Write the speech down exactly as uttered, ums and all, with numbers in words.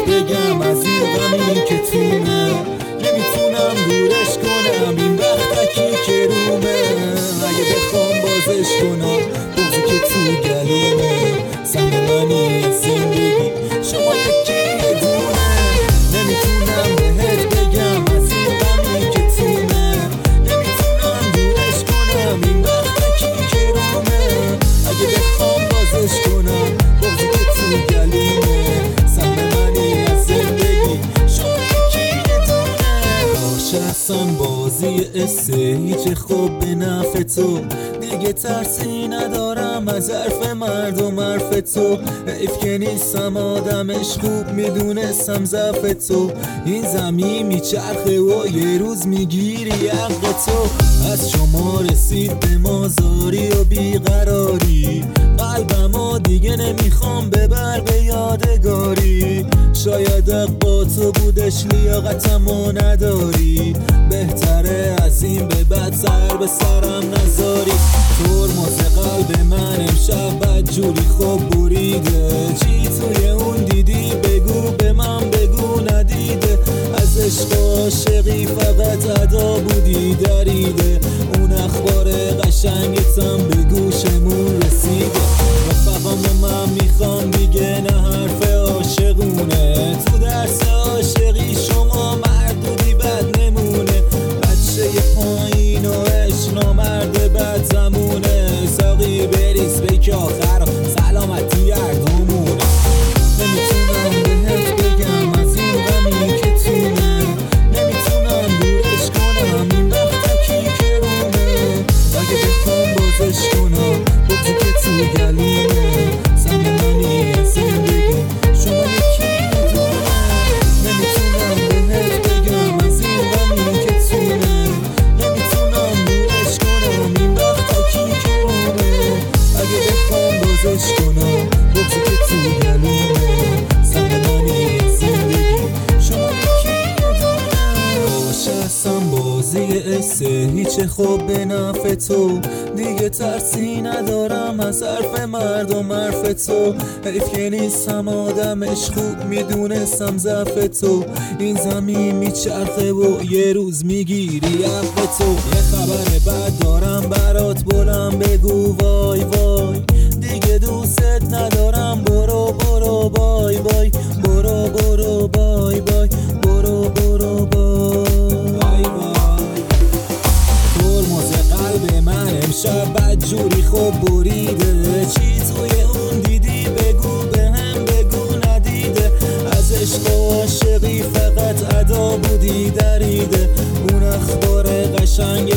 بگم از این غمی که تونه، نمیتونم دورش کنم این وقتکی که رومه. اگه بخوام بازش کنم بغضی که تو گلومه، سهم منی از زندگی شما یکی یه دونه. نمیتونم بهت بگم از این غمی که تونه، نمیتونم دورش کنم این وقتکی که رومه. اگه بخوام بازش کنم بغضی که تو گلومه، سهم منی از زندگی شما یکی یه دونه. باشه اصلا بازی اسه هیچ خوب به نفع تو، دیگه ترسی ندارم از حرف مردم حرف تو. حیف که نیستم آدمش خوب میدونستم ضعف تو. این زمین میچرخه و یه روز میگیری حق تو. از شما رسید به مازاری و بیقراری، قلبمو دیگه نمیخوام ببر به یادگاری. شاید حق با تو بودش لیاقتمو نداری، بهتره از این به بعد سر به سرم نذاری. ترمز قلب من امشب بدجوری خوب بریده، چی توی اون دیدی بگو به من بگو ندیده. از عشق عاشقی فقط ادا بودی دریده، اون اخبار قشنگتم به گوشمون رسیده. رفقام من میخوام دیگه نه حرف عاشقونه، تو درس عاشقی شما مردودی بد نمونه. بچه پایین و عشق نامرد بد زمونه، ساقی بریز بیک آخر سلامتی هر دومونه. نمیتونم بهت بگم از این غمی که تونه، نمیتونم دورش کنم این وقتکی که رومه. اگه بخوام بازش کنم بغضی که تو گلومه، سهم منی از زندگی شما یکی یه دونه. نمیتونم بهت بگم از این غمی که تونه، نمیتونم دورش کنم این وقتکی که رومه. اگه بخوام بازش کنم بغضی که تو گلومه، سهم منی از زندگی شما یکی یه دونه. باشه اصلا بازی اسه هیچ خوب به نفع تو، دیگه ترسی ندارم از حرف مردم حرف تو. حیف که نیستم آدمش خوب میدونستم ضعف تو. این زمین میچرخه و یه روز میگیری حق تو. یه خبر بد دارم برات بلند بگو وای وای، دیگه دوست ندارم برو برو بای بای، برو برو بای بای، برو برو بای بای. ترمز قلب من امشب بدجوری خوب بریده، چی توی اون دیدی بگو به هم بگو ندیده. از عشق و عاشقی فقط ادا بودی دریده، اون اخبار قشنگ